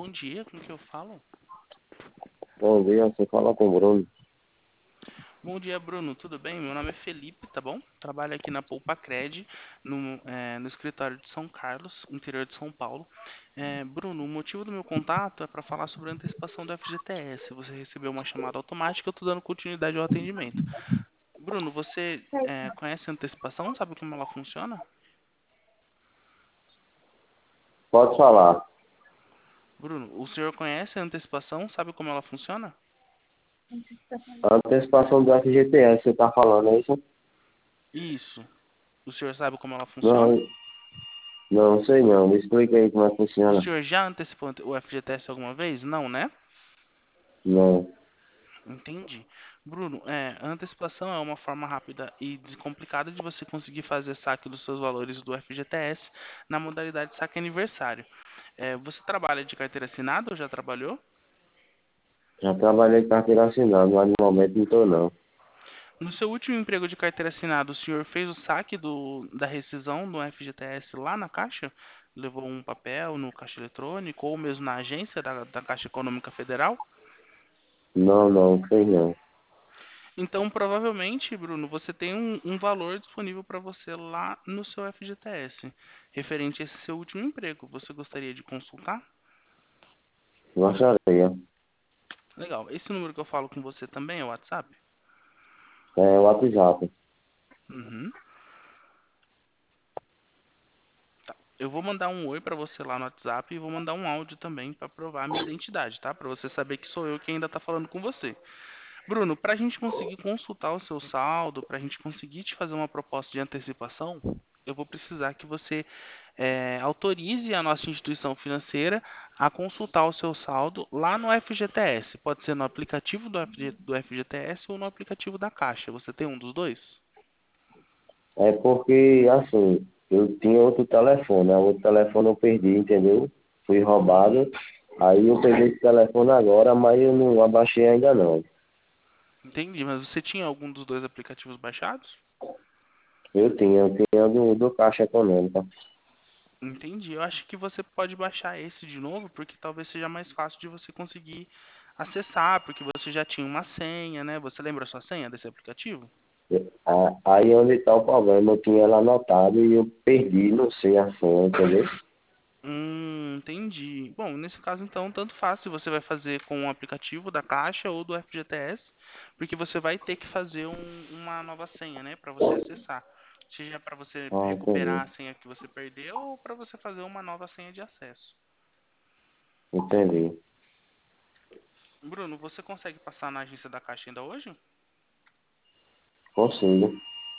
bom dia, com que eu falo? Bom dia, você fala com o Bruno. Bom dia, Bruno, tudo bem? Meu nome é Felipe, tá bom? Trabalho aqui na Poupa Cred, no escritório de São Carlos, interior de São Paulo. Bruno, o motivo do meu contato é para falar sobre a antecipação do FGTS. Você recebeu uma chamada automática, eu estou dando continuidade ao atendimento. Bruno, você conhece a antecipação? Sabe como ela funciona? Pode falar. Bruno, o senhor conhece a antecipação? Sabe como ela funciona? A antecipação do FGTS, você está falando, é isso? Isso. O senhor sabe como ela funciona? Não, não sei não. Me explica aí como é que O funciona. senhor já antecipou o FGTS alguma vez? Não, né? Não. Entendi. Bruno, a antecipação é uma forma rápida e descomplicada de você conseguir fazer saque dos seus valores do FGTS na modalidade saque aniversário. Você trabalha de carteira assinada ou já trabalhou? Já trabalhei em carteira assinada, mas no momento não estou não. No seu último emprego de carteira assinada, o senhor fez o saque da rescisão do FGTS lá na Caixa? Levou um papel no caixa eletrônico ou mesmo na agência da Caixa Econômica Federal? Não, não, fez não. Então, provavelmente, Bruno, você tem um valor disponível para você lá no seu FGTS, referente a esse seu último emprego. Você gostaria de consultar? Gostaria. Legal. Esse número que eu falo com você também é o WhatsApp? É o WhatsApp. Uhum. Tá. Eu vou mandar um oi para você lá no WhatsApp e vou mandar um áudio também para provar a minha identidade, tá? Para você saber que sou eu que ainda está falando com você. Bruno, para a gente conseguir consultar o seu saldo, para a gente conseguir te fazer uma proposta de antecipação, eu vou precisar que você autorize a nossa instituição financeira a consultar o seu saldo lá no FGTS. Pode ser no aplicativo do FGTS ou no aplicativo da Caixa. Você tem um dos dois? É porque, assim, eu tinha outro telefone. O outro telefone eu perdi, entendeu? Fui roubado. Aí eu peguei esse telefone agora, mas eu não abaixei ainda não. Entendi, mas você tinha algum dos dois aplicativos baixados? Eu tinha do Caixa Econômica. Entendi. Eu acho que você pode baixar esse de novo, porque talvez seja mais fácil de você conseguir acessar, porque você já tinha uma senha, né? Você lembra a sua senha desse aplicativo? Aí onde está o problema, eu tinha ela anotado e eu perdi, não sei a senha, entendeu? Entendi. Bom, nesse caso então, tanto faz se você vai fazer com o aplicativo da Caixa ou do FGTS, porque você vai ter que fazer uma nova senha, né, para você acessar. Seja para você Ah, recuperar entendi. a senha que você perdeu ou para você fazer uma nova senha de acesso. Entendi. Bruno, você consegue passar na agência da Caixa ainda hoje? Consigo.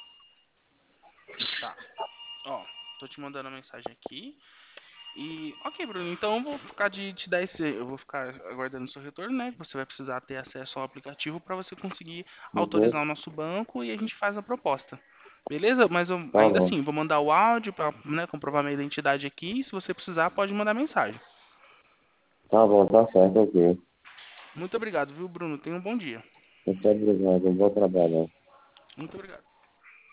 Tá. Ó, tô te mandando a mensagem aqui. Ok, Bruno, então eu vou ficar de te dar eu vou ficar aguardando o seu retorno, né? Você vai precisar ter acesso ao aplicativo para você conseguir Uhum. autorizar o nosso banco e a gente faz a proposta. Beleza? Mas eu, Tá ainda bom. assim, vou mandar o áudio para, né, comprovar minha identidade aqui. E se você precisar, pode mandar mensagem. Tá bom, tá certo aqui. Muito obrigado, viu, Bruno? Tenha um bom dia. Muito obrigado, bom trabalho. Muito obrigado.